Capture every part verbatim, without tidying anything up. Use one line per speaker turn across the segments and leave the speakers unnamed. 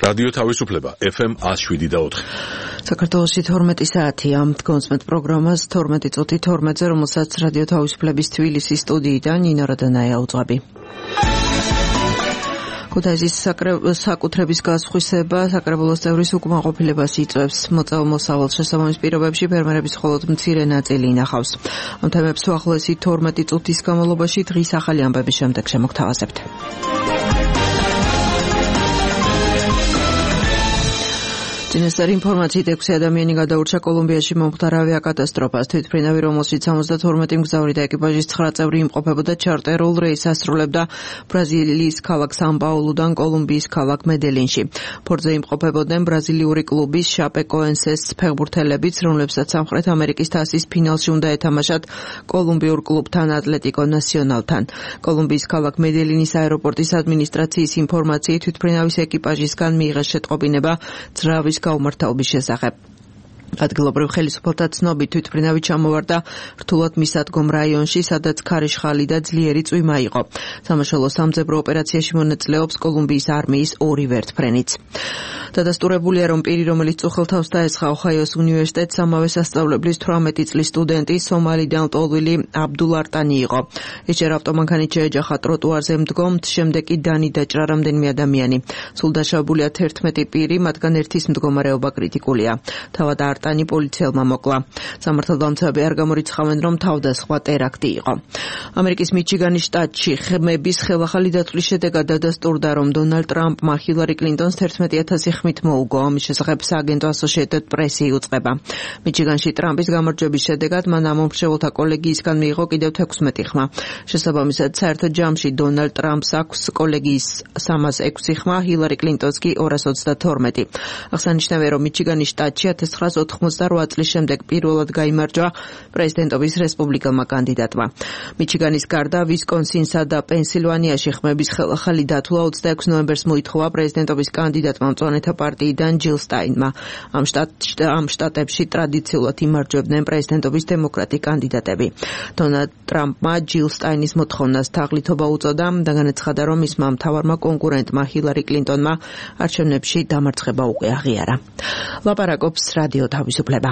რადიო თავისუფლება ეფ ემ one oh seven და four.
საქართველოში თორმეტი საათია. კონსმეთ პროგრამას თორმეტი წუთი თორმეტზე, რომელსაც რადიო თავისუფლების თბილისის სტუდიიდან ნინო რადანაია უძღვები. ქუთაისის საკუთრების გასხვისება საკრებულოს წევრის უკმაყოფილებას იწვევს. მოწამე-მოსავალ შესაბამის პირობებში ფერმერების მხოლოდ მცირე ნაწილი ინახავს. ამ თემებს უახლოესი თორმეტი წუთის განმავლობაში დღის ახალი ამბების შემდეგ შემოგთავაზებთ. წინასწარი ინფორმაციით ექვსი ადამიანი გადაურჩა კოლუმბიაში მომხდარ ავიაკატასტროფას. თვითმფრინავი, რომელშიც სამოცდათორმეტი მგზავრი და ეკიპაჟის ცხრა წევრი იმყოფებოდა, ჩარტერულ რეისს ასრულებდა ბრაზილიის ქალაქ სან-პაულუდან კოლუმბიის ქალაქ მედელინში. ფორტზე იმყოფებოდნენ ბრაზილიური კლუბის შაპეკოენსეს ფეხბურთელებიც, რომლებსაც სამხრეთ ამერიკის თასის ფინალში უნდა ეთამაშათ კოლუმბიურ კლუბთან ატლეტიკო ნასიონალთან. კოლუმბიის ქალაქ მედელინის აეროპორტის ადმინისტრაციის ინფორმაციით თვითმფრინავის ეკიპაჟისგან მიიღეს შეტყობინება ძრავის გაუმართავობის შესახებ. ადგილობრივ ხელისუფალთა ცნობით თვითმფრინავი ჩამოვარდა რთულად მისადგომ რაიონში, სადაც ქარიშხალი და ძლიერი წვიმა იყო. სამაშველო სამძებრო ოპერაციაში მონაწილეობს კოლუმბიის არმიის ორი ვერტმფრენიც. დადასტურებულია, რომ პირი, რომელიც წუხელთავს დაესხა ოჰაიოს უნივერსიტეტს, ამავე სასწავლებლის თვრამეტი წლის სტუდენტი სომალიდან ლტოლვილი აბდულ არტანი იყო. ის ჯერ ავტომანქანით შეეჯახა ტროტუარზე მდგომთ, შემდეგ კი დანი დაჭრა რამდენიმე ადამიანი. სულ დაშავებულია თერთმეტი პირი, მათგან ერთის მდგომარეობა კრიტიკულია. თავად არტანი პოლიციელმა მოკლა. სამართალდამცავები არ გამორიცხავენ, რომ თავდასხმა ტერაქტი იყო. ამერიკის მიჩიგანის შტატში ხმების ხელახალი დათვლის შედეგად დადასტურდა, რომ დონალდ ტრამპმა ჰილარი კლინტონს თერთმეტი ათასი ხმით მოუგო. ამის შესახებ სააგენტო ასოციეტედ პრესი იუწყება. მიჩიგანში ტრამპის გამარჯვების შედეგად მან ამომრჩეველთა კოლეგიისგან მიიღო კიდევ თექვსმეტი ხმა. შესაბამისად, საერთო ჯამში დონალდ ტრამპს აქვს კოლეგიის სამას ექვსი ხმა, ჰილარი კლინტონს კი ორას ოცდათორმეტი. აღსანიშნავია, რომ მიჩიგანის შტატში ათას ცხრაას ოთხმოცდარვა წლის შემდეგ პირველად გაიმარჯვა პრეზიდენტობის რესპუბლიკელმა კანდიდატმა. მიჩიგანის გარდა ვისკონსინსა და პენსილვანიაში ხმების ხელახალი დათვლა ოცდაექვსი ნოემბერს მოითხოვა პრეზიდენტობის კანდიდატმა მწვანეთა პარტიიდან ჯილ სტაინმა. ამ შტატ ამ შტატებში ტრადიციულად იმარჯვებდნენ პრეზიდენტობის დემოკრატი კანდიდატები. დონალდ ტრამპმა ჯილ სტაინის მოთხოვნას თაღლითობა უწოდა და განაცხადა, რომ მისმა მთავარმა კონკურენტმა ჰილარი კლინტონმა არჩევნებში დამარცხება უკვე აღიარა. ლაპარაკობს რადიო თავისუფლება.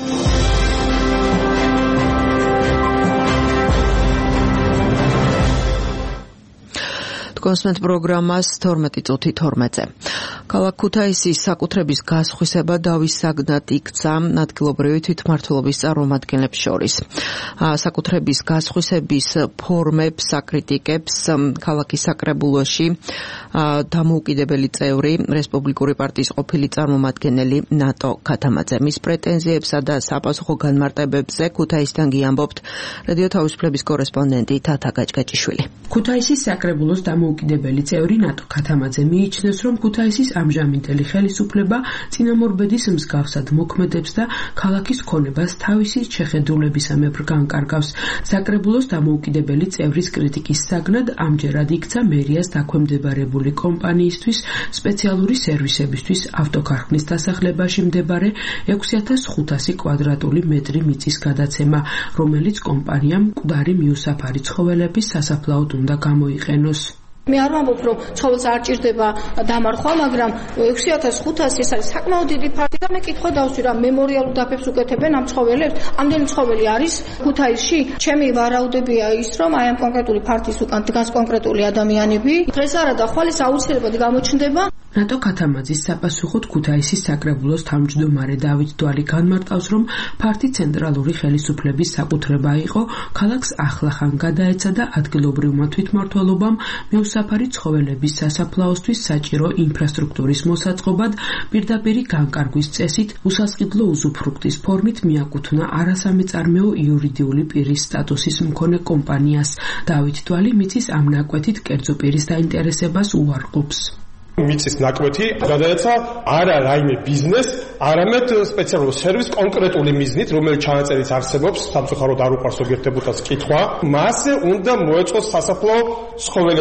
კონსმეთ პროგრამას თორმეტი წუთი თორმეტზე. ქალაქ ქუთაისის საკუთრების გასხვისება დავის საგნად იქცა ადგილობრივი თვითმმართველობის წარმომადგენლებს შორის. საკუთრების გასხვისების ფორმებს აკრიტიკებს ქალაქის საკრებულოში დამოუკიდებელი წევრი რესპუბლიკური პარტიის ყოფილი წარმომადგენელი ნატო ქათამაძე. მის პრეტენზიებსა და საპასუხო განმარტებებზე ქუთაისიდან გიამბობთ რადიო თავისუფლების კორესპონდენტი თათა გაჭგაჭიშვილი.
ქუთაისის საკრებულოს დამოუკიდებელი წევრი ნატო ქათამაძე მიიჩნევს, რომ ქუთაისის ამჟამინდელი ხელისუფლება წინამორბედის მსგავსად მოქმედებს და ქალაქის ქონებას თავისი შეხედულებისამებრ განკარგავს. საკრებულოს დამოუკიდებელი წევრის კრიტიკის საგნად ამჯერად იქცა მერიას დაქვემდებარებული კომპანიისთვის სპეციალური სერვისებისთვის ავტოქარხნის დასახლებაში მდებარე ექვსი ათას ხუთასი კვადრატული მეტრი მიწის გადაცემა, რომელიც კომპანიამ მკვდარი მიუსაფარი ცხოველების სასაფლაოდ უნდა გამოიყენოს.
მე არ ვამბობ, რომ ცხოველს არ ჭირდება დამარხვა, მაგრამ ექვსი ათას ხუთასი ეს არის საკმაოდ დიდი ფაქტი და მე კითხვა დავსვი, რა მემორიალურ დაფებს უკეთებენ ამ ცხოველებს? ამდენი ცხოველი არის ქუთაისში? ჩემი ვარაუდებია ის, რომ აი ამ კონკრეტული ფარტიის უკან დგას კონკრეტული ადამიანები. დღეს არა და ხვალის აუცილებლად გამოჩნდება.
ნატო ქათამაძის საპასუხოდ ქუთაისის საკრებულოს თავმჯდომარე დავით დვალი განმარტავს, რომ ფართი ცენტრალური ხელისუფლების საკუთრება იყო, ქალაქს ახლახან გადაეცა და ადგილობრივმა თვითმმართველობამ მიუსაფარი ცხოველების სასაფლაოსთვის საჭირო ინფრასტრუქტურის მოსაწყობად პირდაპირი განკარგვის წესით უსასყიდლო უზუფრუქტის ფორმით მიაკუთვნა არასამეწარმეო იურიდიული პირის სტატუსის მქონე კომპანიას. დავით დვალი მიწის ამ ნაკვეთით კერძო პირის დაინტერესებას უარყოფს.
მიწის ნაკვეთი გადაეცა არა რაიმე ბიზნეს, არამედ სპეციალური სერვის კონკრეტული მიზნით, რომელიც ჩანაწერიც არსებობს, სამწუხაროდ არ უყარს ზოგიერთ დეპუტატს კითხვა, მასზე უნდა მოეწყოს სასაფლაო ცხოველებისათვის.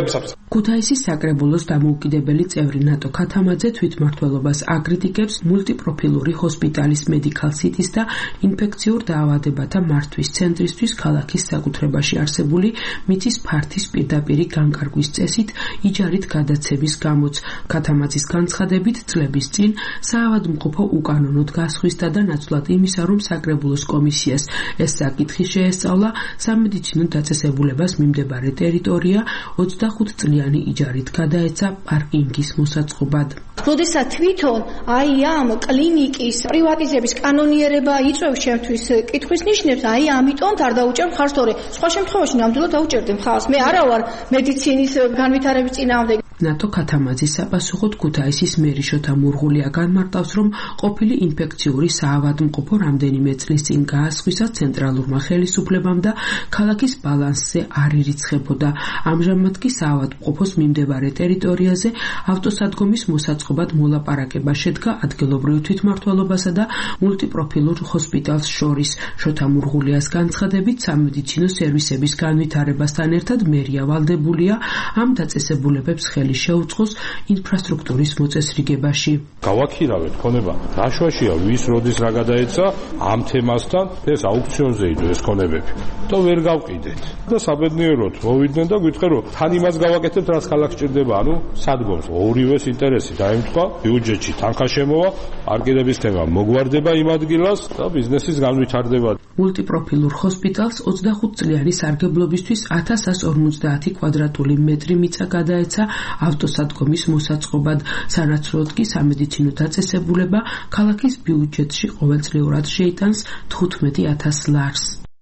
ქუთაისის საკრებულოს დამოუკიდებელი წევრი ნატო ქათამაძე თვითმმართველობას აკრიტიკებს მულტიპროფილური ჰოსპიტალის Medical City-ს და ინფექციურ დაავადებათა მართვის ცენტრისთვის ქალაქის საკუთრებაში არსებული მიწის ფართის პირდაპირი განკარგვის წესით იჯარით გადაცემის გამოც. ქათამაძის განცხადებით წლების წინ საავადმყოფო უკანონოდ გასხვისდა და ნაცვლად იმისა, რომ საკრებულოს კომისიას ეს საკითხი შეესწავლა, სამედიცინო დაწესებულებას მიმდებარე ტერიტორია ოცდახუთ წლიანი იჯარით გადაეცა პარკინგის მოსაწყობად.
როდესაც თვითონ აი ამ კლინიკის პრივატიზების კანონიერება იწვევს ჩემთვის კითხვის ნიშნებს, აი ამიტომ არ დაუჭერ მხარს, თორე სხვა შემთხვევაში ნამდვილად დაუჭერდი მხარს. მე არა ვარ მედიცინის განვითარების წინააღმდეგი. ნატო ქათამაძის საპასუხოდ ქუთაისის მერი შოთა მურღულია განმარტავს, რომ ყოფილი ინფექციური საავადმყოფო რამდენიმე წლის წინ გაასხვისა ცენტრალურმა ხელისუფლებამ და ქალაქის ბალანსზე არ ირიცხებოდა. ამჟამად კი საავადმყოფოს მიმდებარე ტერიტორიაზე ავტოსადგომის მოსაწყობად მოლაპარაკება შედგა ადგილობრივ თვითმმართველობასა და მულტიპროფილურ ჰოსპიტალს შორის. შოთა მურღულიას განცხადებით, სამედიცინო სერვისების განვითარებასთან ერთად მერია ვალდებულია ამ დაწესებულებებს ხელი შეუწყოს ინფრასტრუქტურის მოწესრიგებაში.
გავაქირავეთ ქონება რაშვაშია ვის როდის რა გადაეცა ამ თემასთან ეს აუქციონზე იდო ეს ქონებები და ვერ გავყიდეთ და საბედნიეროდ მოვიდნენ და გითხრა რომ თან იმას გავაკეთებთ რაც ქალაქს ჭირდება, ანუ სადგომს ორივეს ინტერესი დაემთხვა, ბიუჯეტში თანხა შემოვა, არკიდების თემა მოგვარდება იმ ადგილას და ბიზნესის განვითარდება.
მულტიპროფილურ ჰოსპიტალს ოცდახუთ წლიანი სარგებლობისთვის ათას ასს ორმოცდაათი კვადრატული მეტრი მიწა გადაეცა ავტოსადგომის მოსაწყობად. სანაცვლოდ კი სამედიცინო დაწესებულება ქალაქის ბიუჯეტში ყოველწლიურად შეიტანს თხუთმეტი ათას ლარს.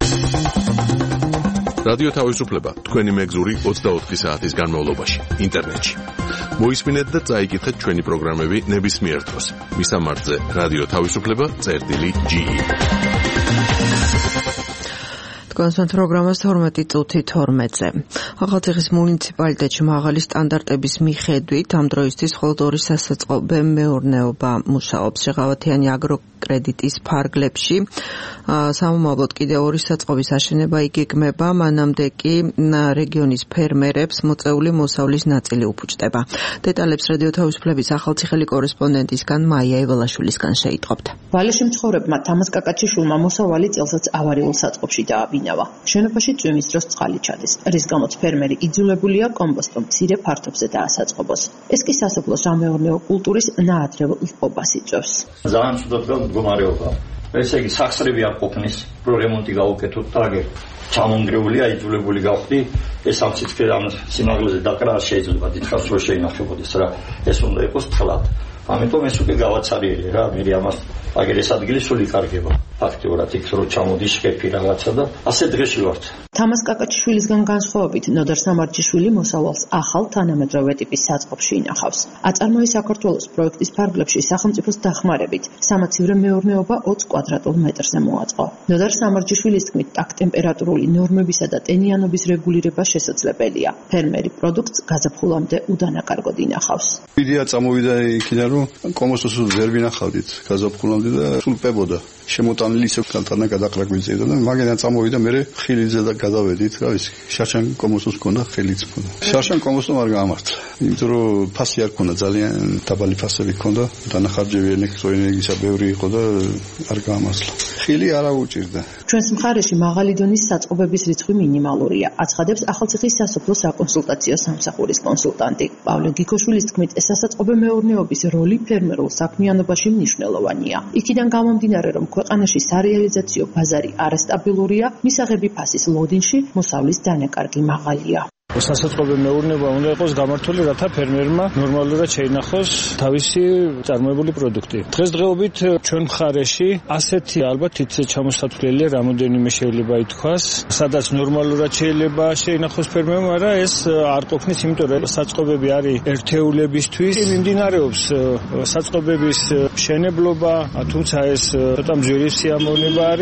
რადიო თავისუფლება თქვენი მეგზური ოცდაოთხი საათის განმავლობაში ინტერნეტში. მოისმინეთ და წაიკითხეთ ჩვენი პროგრამები ნებისმიერ დროს. მისამართზე რადიო თავისუფლება წერტილი ჯი ი.
კონსტანტ პროგრამას თორმეტი წუთი თორმეტზე. ახალციხის მუნიციპალიტეტში მაღალი სტანდარტების მიხედვით ამ დროისთვის მხოლოდ ორი სასაწყობე მეურნეობა მუშაობს. შეღავათიანი აგროკრედიტის ფარგლებში სამომავლოდ კიდევ ორი საწყობის აშენება იგეგმება, მანამდე კი რეგიონის ფერმერებს მოწეული მოსავლის ნაწილი უფუჭდება. დეტალებს რადიო თავისუფლების ახალციხელი კორესპონდენტისგან მაია ივალაშვილისგან შეიტყობთ.
ვალეში მცხოვრებმა თამაზ კაკაჩიშვილმა მოსავალი წელსაც ავარიულ საწყობში დააბინა. შენობაში წვიმის დროს წყალი ჩადის, რის გამოც ფერმერი იძულებულია კომპოსტო მცირე ფართობზე დაასაწყობოს. ეს კი სასოფლო სამეურნეო კულტურის ნაადრევ ლყობას იწვევს.
ძალიან ცუდად მდგომარეობა. ესე იგი სახსრები არ ყოფნის, პრო რემონტი გაუკეთოთ და აგერ ჩამონგრეულია, იძულებული გავხდი ეს ამ სიცხე ამ სიმაღლეზე დაკრა შეიძლება დიდხანს რო შეინახებოდეს რა, ეს უნდა იყოს თხლად. ამიტომ ეს უკვე გავაცარიელი რა, მე ამას აგერ ეს ადგილი სულ იკარგება. ფაქტიურად იქ რო ჩამოდის შეფი რაღაცა და ასე დღეში ვართ.
თამაზ კაკაჩიშვილისგან განსხვავებით, ნოდარ სამარჯიშვილი მოსავალს ახალ თანამედროვე ტიპის საწყობში ინახავს. აწარმოი საქართველოს პროექტის ფარგლებში სახელმწიფოს დახმარებით სამაცივრე მეურნეობა ოცი კვადრატულ მეტრზე მოაწყო. ნოდარ სამარჯიშვილის თქმით, ტემპერატურული ნორმებისა და ტენიანობის რეგულირება შესაძლებელია. ფერმერი პროდუქტს გაზაფხულამდე უდანაკარგოდ ინახავს.
იდეა წამოვიდა იქიდან, რომ კომოსტოს ვერ ვინახავდით გაზაფხულამდე და სულ პებოდა. შემოტანილი ისე კანტანა გადაყრაგვიზედა და მაგიდან წამოვიდა მე ხილიზე და გადავედით რა ვიცი შარშან კომოსტოს ქონდა ხელიც ქონდა შარშან კომოსტომ არ გაამართლა იმიტომ რომ ფასი არ ქონდა ძალიან დაბალი ფასები ქონდა დანახარჯები ელექტროენერგისა ბევრი იყო და არ გაამართლა ხილი არ აუჭირდა
ჩვენს მხარეში მაღალი დონის საწყობების რიცხვი მინიმალურია აცხადებს ახალციხის სასოფლო საკონსულტაციო სამსახურის კონსულტანტი პავლე გიქოშვილის თქმით ეს სასაწყობე მეურნეობის როლი ფერმერულ საქმიანობაში მნიშვნელოვანია იქიდან გამომდინარე რომ ქვეყანაში სარეალიზაციო ბაზარი არასტაბილურია, მისაღები ფასის ლოდინში მოსავლის დანაკარგი მაღალია.
სასაწყობე მეურნეობა უნდა იყოს გამართული, რათა ფერმერმა ნორმალურად შეინახოს თავისი წარმოებული პროდუქტი. დღესდღეობით ჩვენ მხარეში ასეთი ალბათ თითზე ჩამოსათვლელია, რამოდენიმე შეიძლება ითქვას, სადაც ნორმალურად შეიძლება შეინახოს ფერმერმა, მაგრამ ეს არ ყოფნის, იმიტომ რომ საწყობები არის ერთეულებისთვის. მიმდინარეობს საწყობების მშენებლობა, თუმცა ეს ცოტა მძვირი სიამოვნება არის.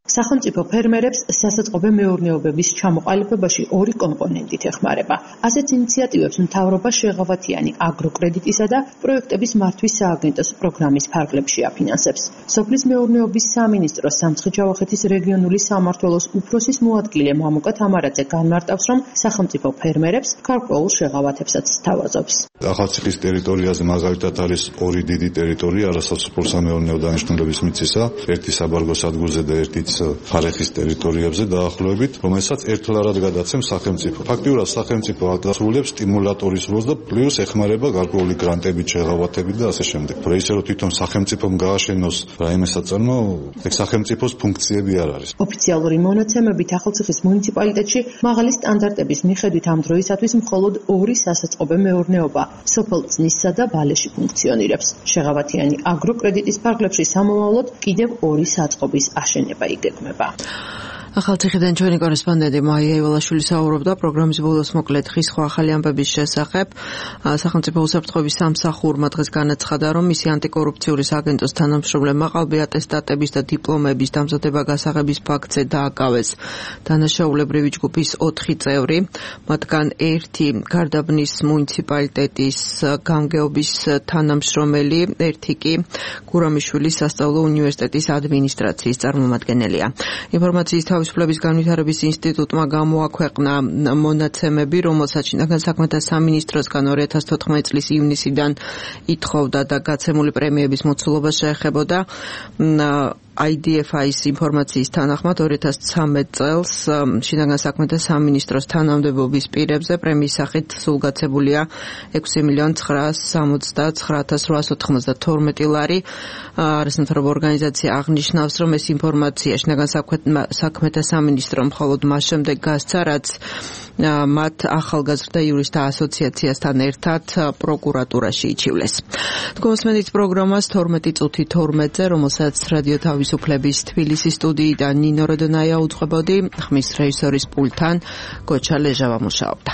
სახელმწიფო ფერმერებს სასაწყობე მეურნეობების ჩამოყალიბებაში ორი კომპონენტით ეხმარება. ასეთ ინიციატივებს მთავრობა შეღავათიანი აგროკრედიტისა და პროექტების მართვის სააგენტოს პროგრამის ფარგლებში აფინანსებს. სოფლის მეურნეობის სამინისტროს სამცხე-ჯავახეთის რეგიონული სამმართველოს უფროსის მოადგილე მამუკა თამარაძე განმარტავს, რომ სახელმწიფო ფერმერებს გარკვეულ შეღავათებსაც სთავაზობს.
ახალციხის ტერიტორიაზე მაგალითად არის ორი დიდი ტერიტორია არასაცხოვრებელ დანიშნულების მიწისა, ერთი საბარგო სადგურზე და ერთი ხარეხის ტერიტორიებზე დაახლოებით, რომელსაც ერთლარად გადაცემს სახელმწიფო. ფაქტიურად სახელმწიფო აკრძალებს სტიმულატორის როლს და პლუს ეხმარება გარკვეული გრანტებით, შეღავათებით და ასე შემდეგ. ისე რომ თვითონ სახელმწიფომ გააშენოს რაიმე საწარმო, ეგ სახელმწიფოს ფუნქციები არ არის.
ოფიციალური მონაცემებით ახალციხის მუნიციპალიტეტში მაღალი სტანდარტების მიხედვით ამ დროისათვის მხოლოდ ორი სასაწყობე მეურნეობა სოფელ წნისსა და ვალეში ფუნქციონირებს. შეღავათიანი აგროკრედიტის ფარგლებში სამომავლოდ კიდევ ორი საწყობის აშენება იგეგმება.
ახალციხიდან ჩვენი კორესპონდენტი მაია ივალაშვილი საუბრობდა პროგრამის ბოლოს მოკლედ ხის ხო ახალი ამბების შესახებ. სახელმწიფო უსაფრთხოების სამსახურმა დღეს განაცხადა, რომ მისი ანტიკორუფციული სააგენტოს თანამშრომლებმა ყალბი ატესტატების და დიპლომების დამზადება გასაღების ფაქტზე დააკავეს დანაშაულებრივი ჯგუფის ოთხი წევრი, მათგან ერთი გარდაბნის მუნიციპალიტეტის გამგეობის თანამშრომელი, ერთი კი გურამიშვილის სასწავლო უნივერსიტეტის ადმინისტრაციის წარმომადგენელია. ინფორმაციის თავისუფლების განვითარების ინსტიტუტმა გამოაქვეყნა მონაცემები, რომელსაც შინაგან საქმეთა სამინისტროსგან ორი ათას თოთხმეტი წლის ივნისიდან ითხოვდა და გაცემული პრემიების მოცულობა შეეხებოდა. აი დი ეფ აის ინფორმაციის თანახმად ორი ათას ცხრამეტ წელს შინაგან საქმეთა სამინისტროს თანამდებობის პირებზე პრემიის სახით სულ გაცემულია ექვსი მილიონი ცხრაასი სამოცდათვრამეტ ათას რვაასი ოთხმოცდათორმეტი ლარი. არასამთავრობო ორგანიზაცია აღნიშნავს, რომ ეს ინფორმაცია შინაგან საქმეთა სამინისტრომ მხოლოდ მას შემდეგ გასცა, რაც მათ ახალგაზრდა იურისტთა ასოციაციასთან ერთად პროკურატურაში იჩივლეს. თქვენსმენით პროგრამას თორმეტი წუთი თორმეტზე, რომელსაც რადიო თავისუფლების თბილისის სტუდიიდან ნინო როდონაია უძღვებოდი, ხმის რეჟისორის პულტთან გოჩა ლეჟავა მუშაობდა.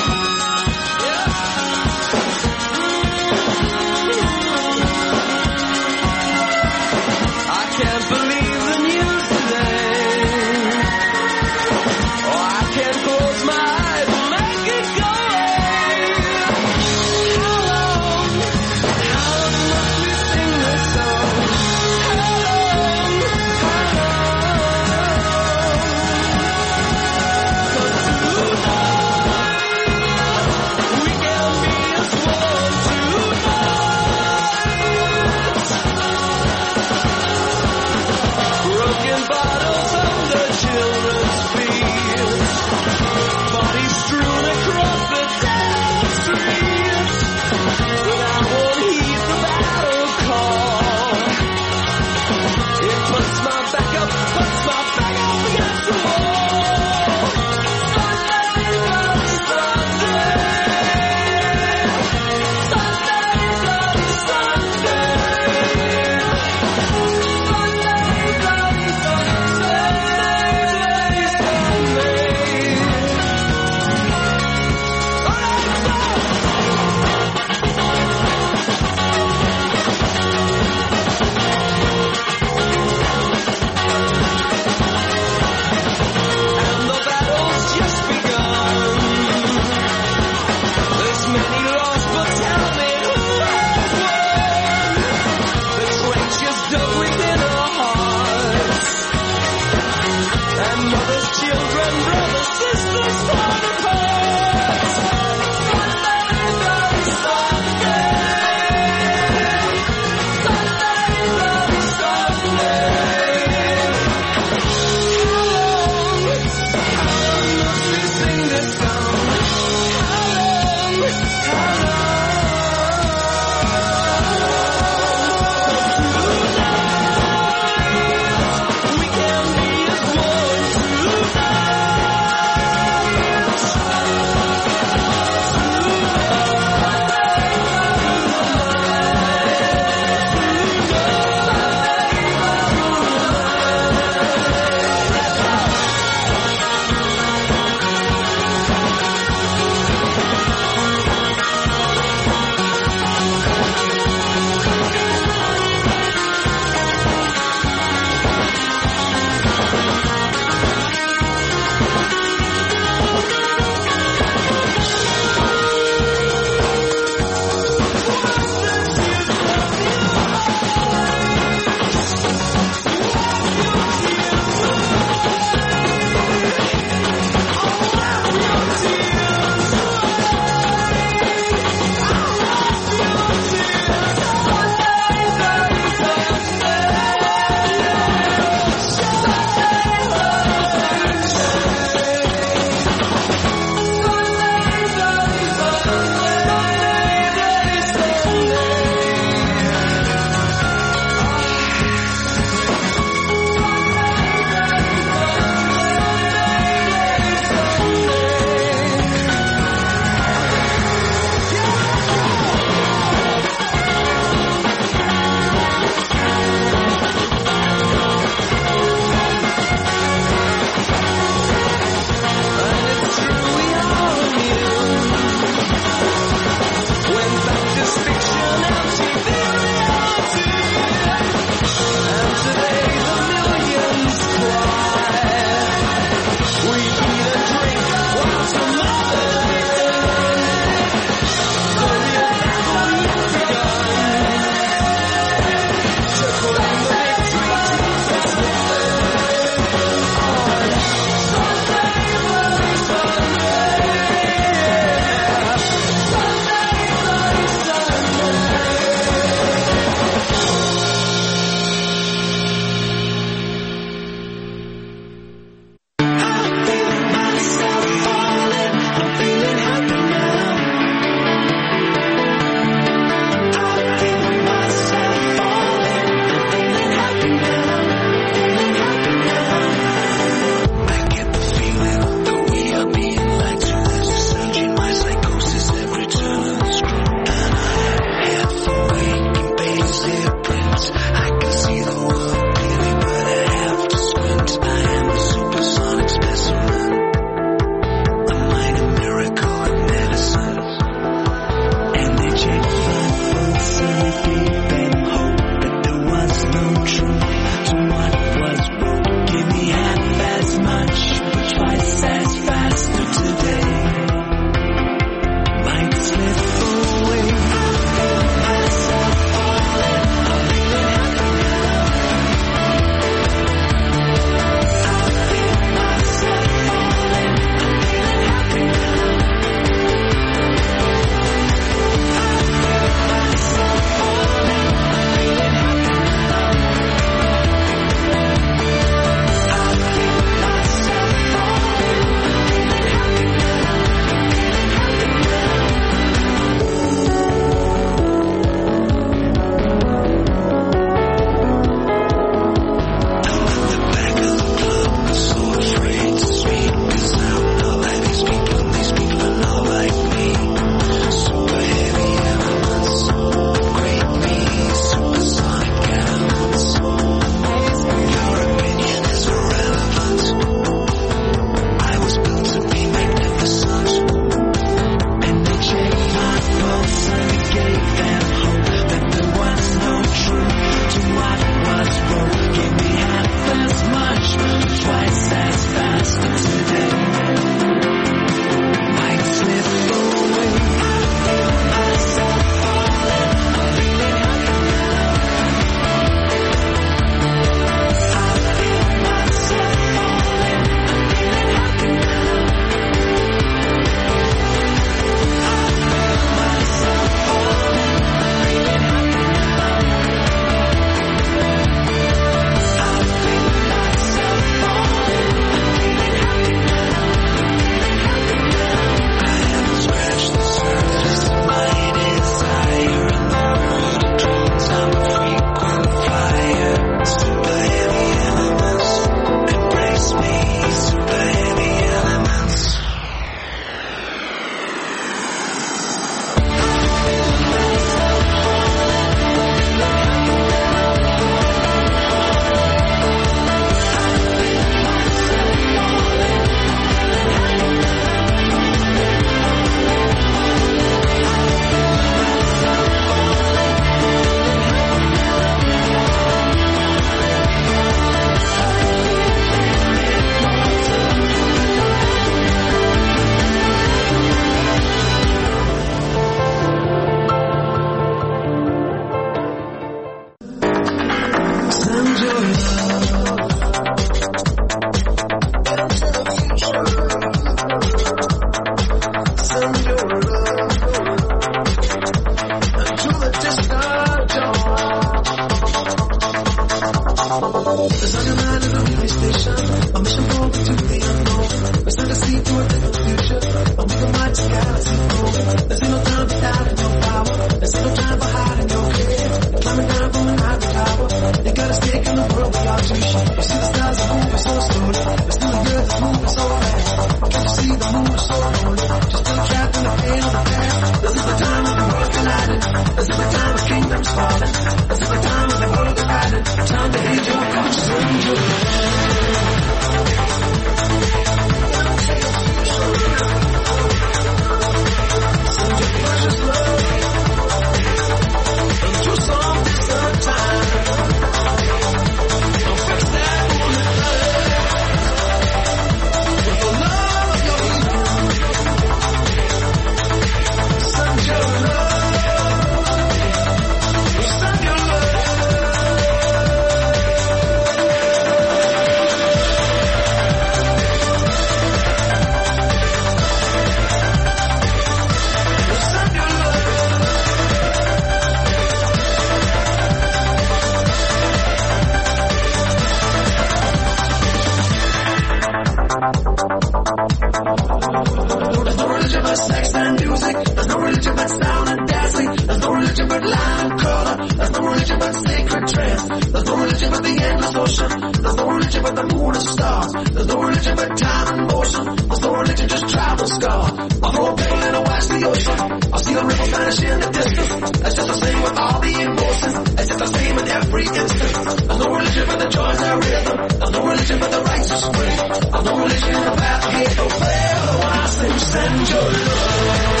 There's no religion but sex and music. There's no religion but sound and dancing. There's no religion but light and color. There's no religion but sacred trance. There's no religion but the endless ocean. There's no religion but the moon and stars. There's no religion but time and motion. There's no religion, just travel scars. I'll throw a pebble and I'll watch the ocean. I'll see the ripples vanish in the distance. That's just the same with all the emotions. It's just the same in every instant. There's no religion but the joys and rhythm. There's no religion but the righteous spring. There's no religion in the path of hate. No forever when I say send your love.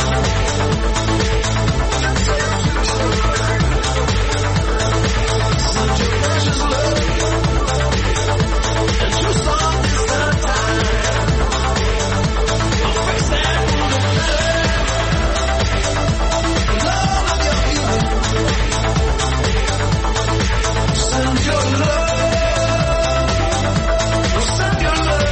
Send your precious love. And your song is the time. I'll fix that wounded love. The love of your healing. Send your love. Send your love.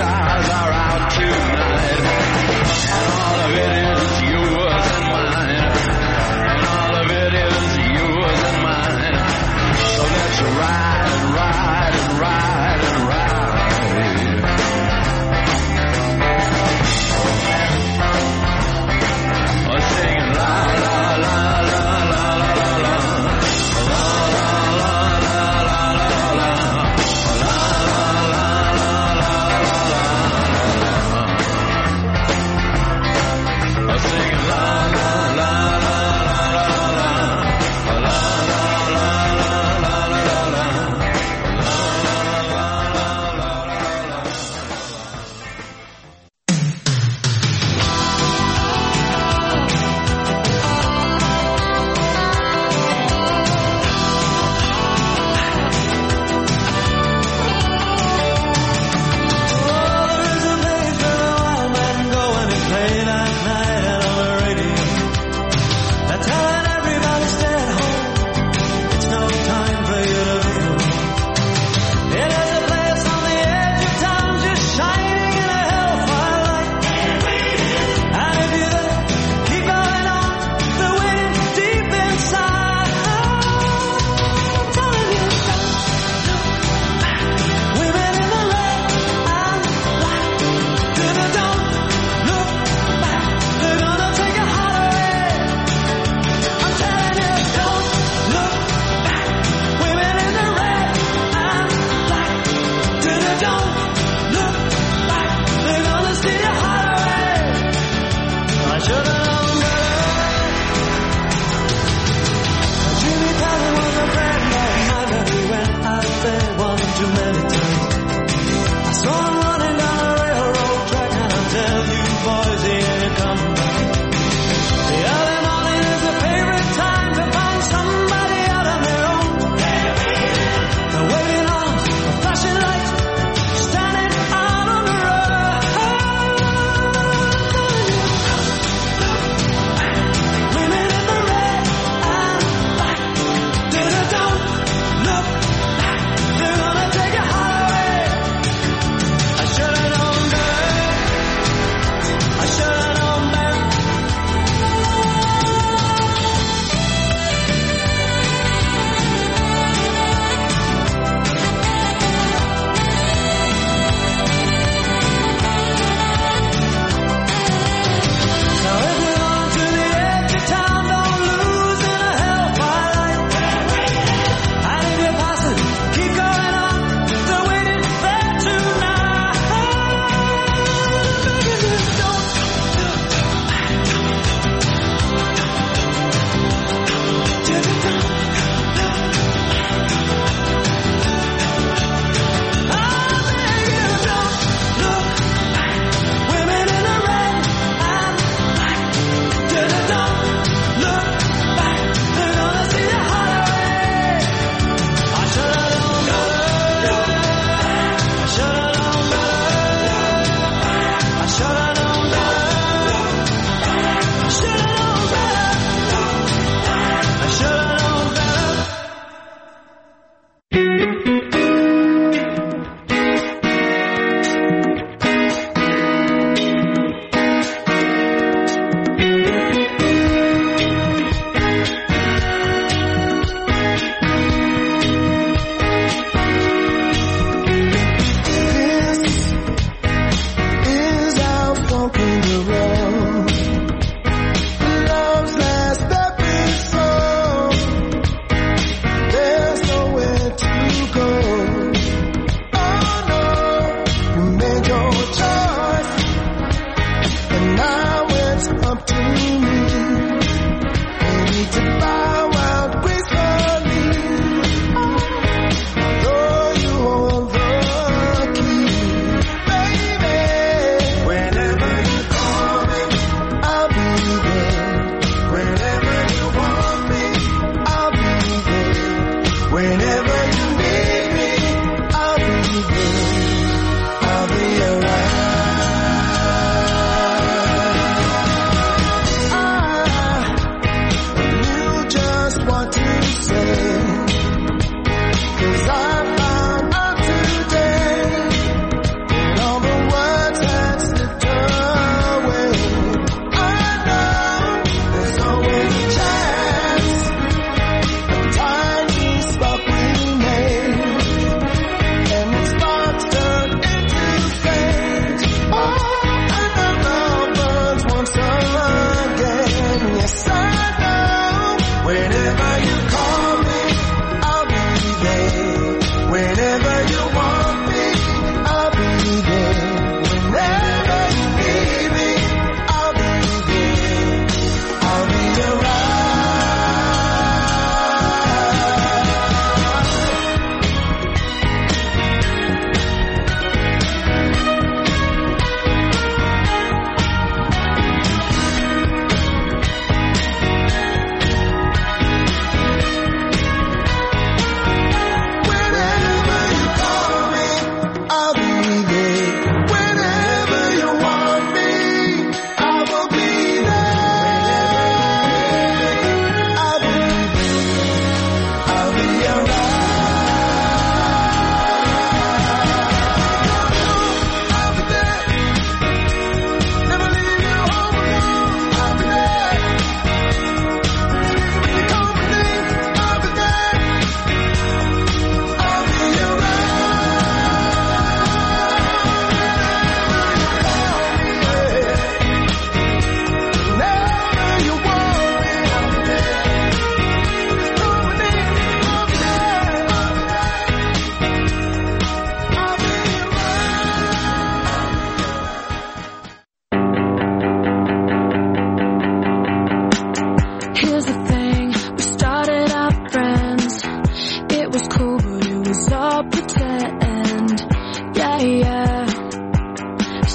stars are out tonight, and all of it is yours and mine, and all of it is yours and mine. So let's ride and ride and ride and ride. Oh, singing la la la la la la la la la la la la la.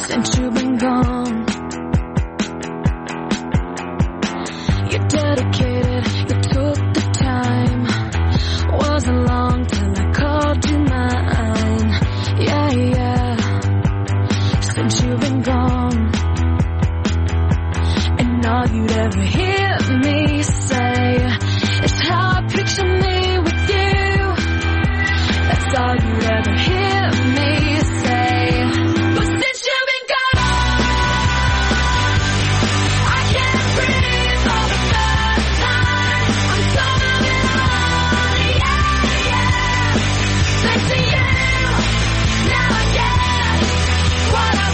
since you've been gone. You're dedicated, you took the time. Wasn't long till I called you mine. Yeah, yeah, since you've been gone. And all you'd ever hear me say is how I picture me with you. That's all you'd ever hear me say. But since you've been gone, I can't breathe for the first time. I'm so moving on, yeah, yeah. Thanks to you, now I get what I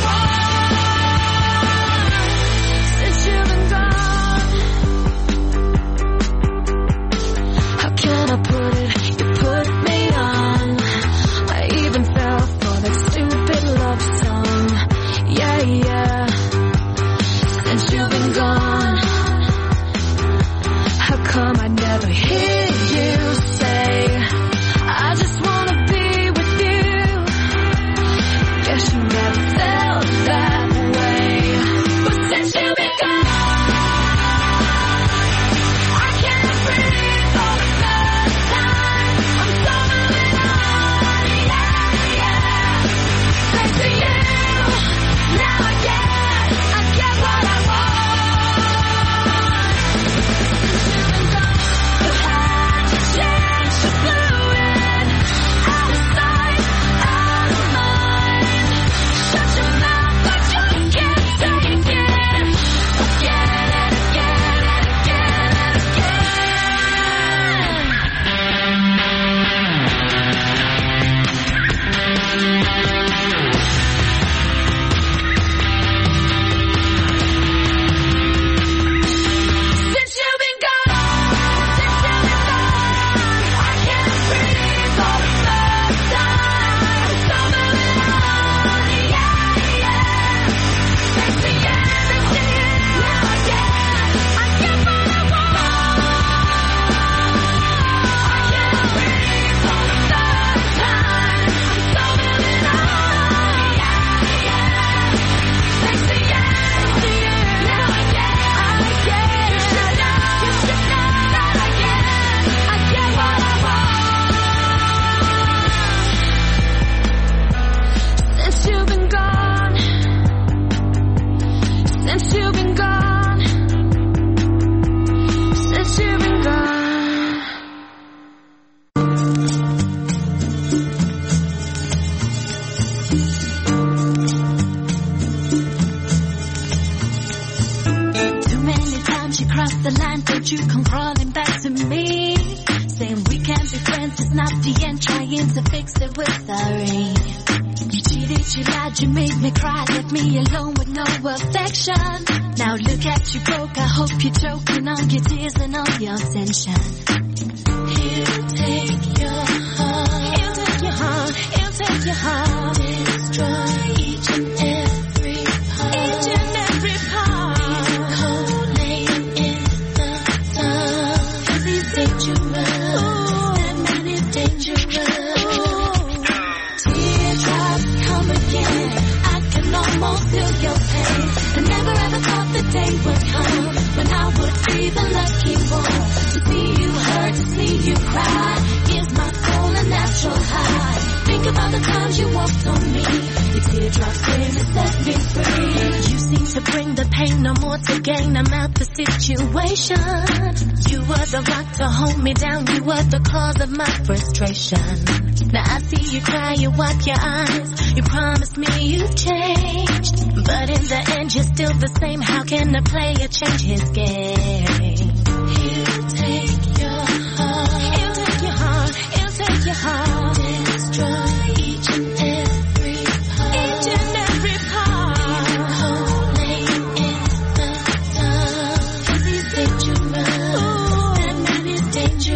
want. Since you've been gone, how can I put it? You put me on. I even fell for that stupid love song. Yeah, yeah. Since you've been gone, how come I never hear you say, I just wanna be with you? Guess you never felt that way. But since you've been gone, I can't breathe for the first time. I'm so moving on, yeah, yeah. Thanks to you, now I get, I get what I want. You had to change, you blew it. Out of sight, out of mind. Shut your mouth like you can't take it. Again and again and again and since you've been gone, since you've been gone, I can't breathe for the first time. I'm so moving on, yeah, yeah. Thanks to you, thanks to you, now I get, I get what I want. I can't breathe for the first time. I'm so moving on, yeah, yeah. Thanks to you, thanks to you, now I get, I get. You should know, you should know that I get, I get what I want. Since you've been gone, since you've been gone, since you've been gone. Too many times you crossed the line, but you come crawling back to me, saying we can't be friends, it's not the end, trying to fix it with sorry. You cheated, you lied, you made me cry, left me alone with no affection. Now look at you broke, I hope you're choking on your tears and all your tension. He'll take your heart, he'll take your heart, he'll take your heart, destroy each and every part, each and every part. Cold laying in the sun, 'cause he's dangerous, that man is dangerous. Teardrops come again, I can almost feel your pain. I never ever thought the day would come when I would be the lucky one to see you hurt, to see you cry. Gives my soul a natural high. Think about the times you walked on me. Your teardrops came to set me free. You seem to bring the pain, no more to gain. I'm out the situation. You were the rock to hold me down. You were the cause of my frustration. Now I see you cry, you wipe your eyes. You promised me you've changed, but in the end you're still the same. How can a player change his game? He'll take your heart, he'll take your heart, he'll take your heart, destroy each and every part, each and every part. Cold laying in the sun, 'cause he's dangerous, that man is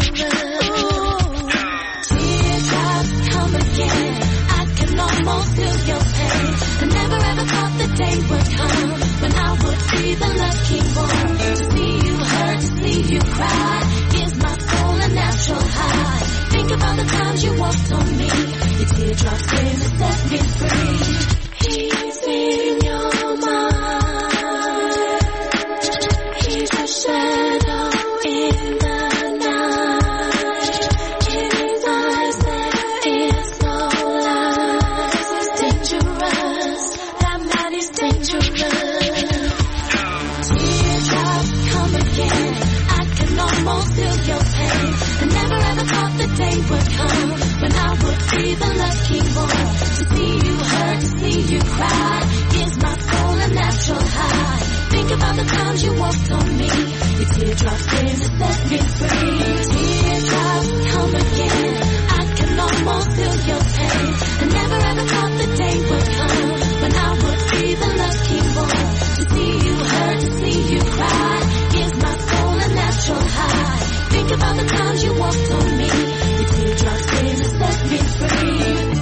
dangerous. Teardrops come again, I can almost feel your pain. I never ever thought the day would come when I would be the lucky one to see you hurt, to see you cry. Gives my soul a natural high. Think about the times you walked on me. Your teardrops came to set me free. He's in your times you walked on me. Your teardrops came to set me free. Teardrops come again. I can almost feel your pain. I never ever thought the day would come when I would be the lucky one to see you hurt, to see you cry. Gives my soul a natural high. Think about the times you walked on me. Your teardrops came to set me free.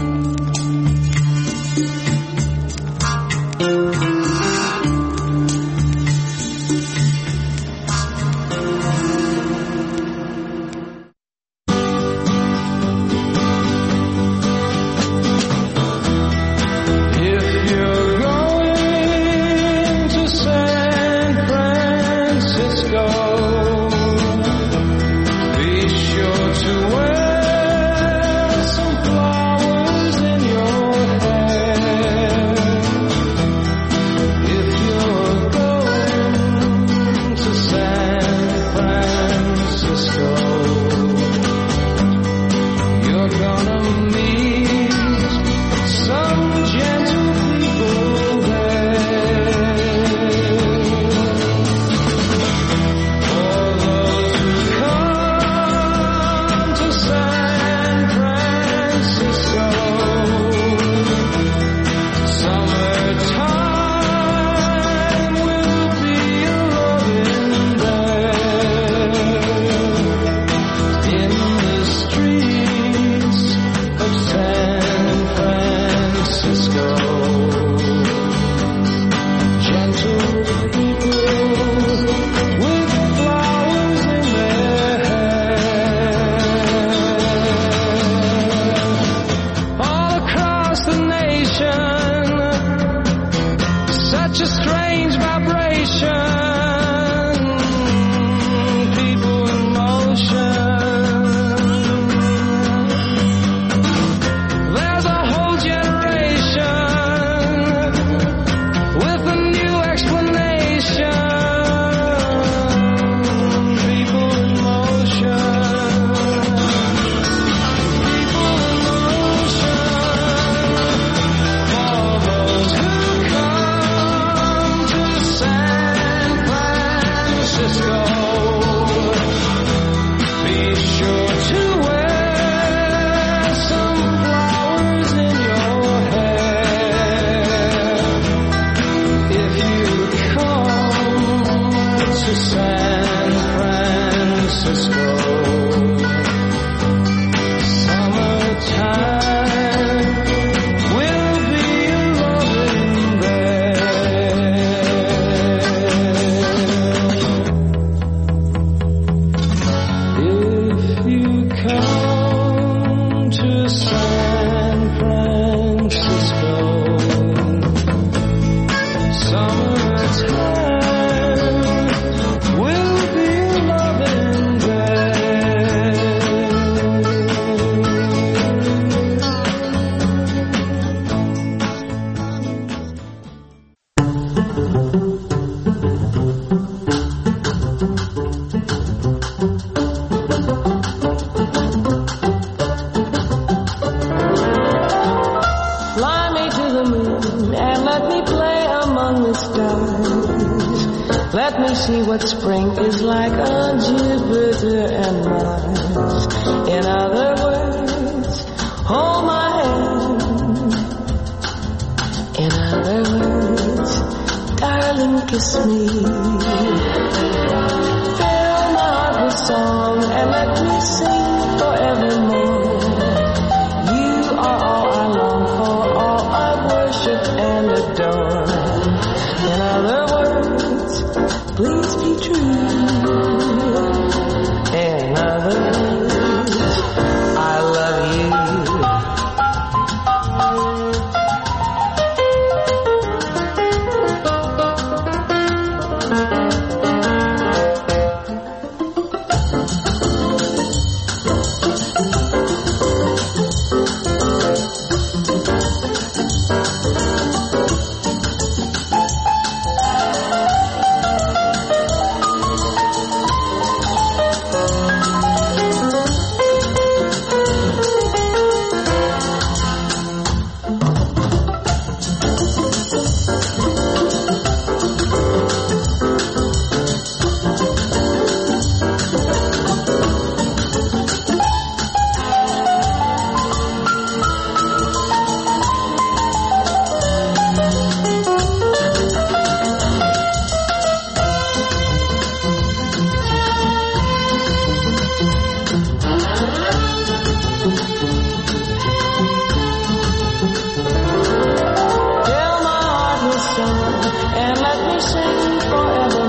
sun and let me sing forever.